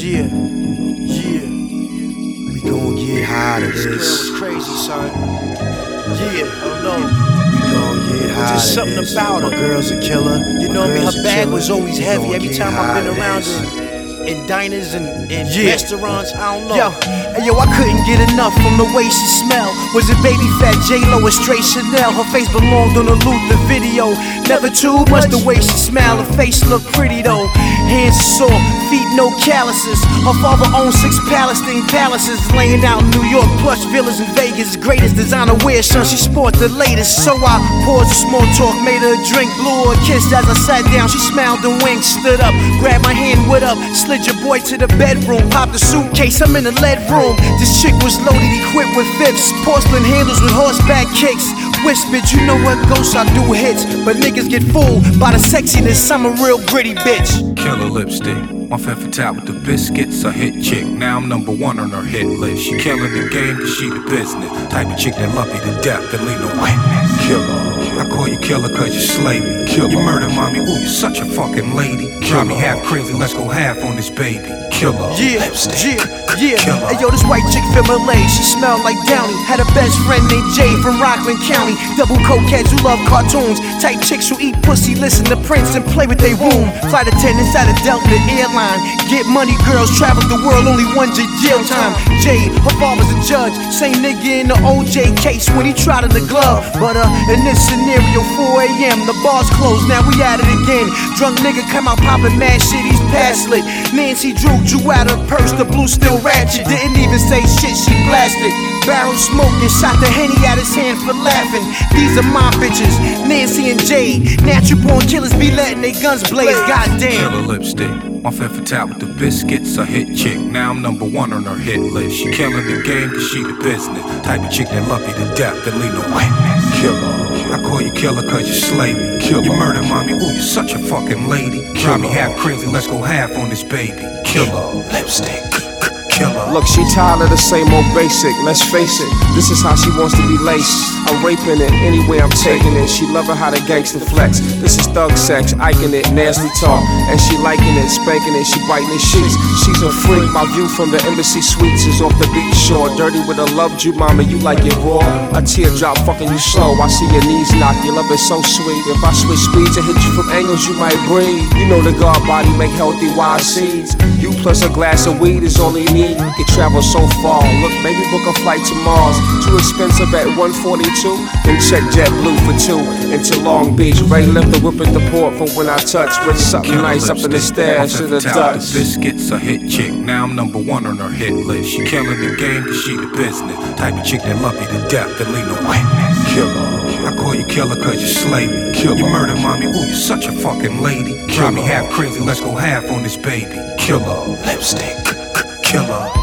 Yeah, yeah. We gon' get high to this. This girl was crazy, son. Yeah, I don't know. we gon' get high Just to something this. about her. My girl's a killer. You My know me, girl's her a bag killer. was always We heavy gon' every get time I've been high to around this. her. In diners and Yeah. restaurants, I don't know. Yo, I couldn't get enough from the way she smelled. Was it baby fat J-Lo or straight Chanel? Her face belonged on a Luther video. Never too much the way she smiled. Her face looked pretty though. Hands are soft, feet no calluses. Her father owned 6 Palestine palaces, laying out in New York, plush villas in Vegas. Greatest designer wear, son, she sport the latest. So I paused the small talk, made her a drink, blew her a kiss. As I sat down, she smiled and winked, stood up, grabbed my hand, what up? Slid your boy to the bedroom, popped the suitcase, I'm in the lead room. This chick was loaded, equipped with fips, porcelain handles with horseback kicks. Whispered, you know what, ghosts, I do hits, but niggas get fooled by the sexiness, I'm a real gritty bitch. Killer lipstick, my femme fatale with the biscuits, a hit chick. Now I'm number 1 on her hit list. She killing the game cause she the business. Type of chick that love you to death and leave no witness. Killer. I call you killer cause you slay me. Killer. You murder mommy, ooh, you're such a fucking lady. Drive me half crazy, let's go half on this baby. Killer. Yeah, Lipstick. yeah. Killer. Hey yo, this white chick from LA, she smelled like Downey. Had a best friend named Jay from Rockland County. Double cokeheads who love cartoons. Type chicks who eat pussy, listen to Prince and play with they womb. Flight attendants at a Delta airline. Get money girls, travel the world, only one jail time. Jay, her father's a judge. Same nigga in the OJ case when he tried in the glove. But in this scenario, 4 a.m., the bar's closed, now we at it again. Drunk nigga come out popping mad shit, he's past lit. Nancy drew out her purse, the blue still ratchet. Didn't even say shit, she blasted. Barrel smoking, shot the Henny out his hand for laughing. These are my bitches, Nancy and Jade. Natural born killers be letting they guns blaze, goddamn. Killer lipstick, my femme fatale with the biscuits, a hit chick. Now I'm number 1 on her hit list. She killing the game cause she the business. Type of chick that love you to death and leave no witness. Killer. I call you killer cause you slay me. Killer. You murder mommy, ooh, you're such a fucking lady. Drive me half crazy, let's go half on this baby. Killer. Lipstick. Killer. Look, she tired of the same old basic, let's face it, this is how she wants to be laced. I'm raping it, anyway I'm taking it. She loving how the gangsta flex. This is thug sex, iking it, nasty talk. And she liking it, spanking it, she biting the sheets. She's a freak, my view from the embassy suites is off the beach shore. Dirty with a loved you, mama, you like it raw. A teardrop fucking you slow, I see your knees knock, your love is so sweet. If I switch speeds and hit you from angles, you might breathe. You know the God body make healthy wild seeds. You plus a glass of weed is all you need. You can travel so far. Look, maybe book a flight to Mars. Too expensive at 142. Then check JetBlue for 2 into Long Beach. Ray left the whip at the port for when I touch. With something Killer nice up in the lipstick, stash my in the femme fatale with Dutch. the biscuits, a hit chick. Now I'm number 1 on her hit list. She killing the game cause she the business. Type of chick that love you to death and leave no witness. Killer. I call you killer cause you slay me. Killer. You murder mommy, ooh, you're such a fucking lady. Drive me half crazy, let's go half on this baby. Killer. Lipstick. Killer.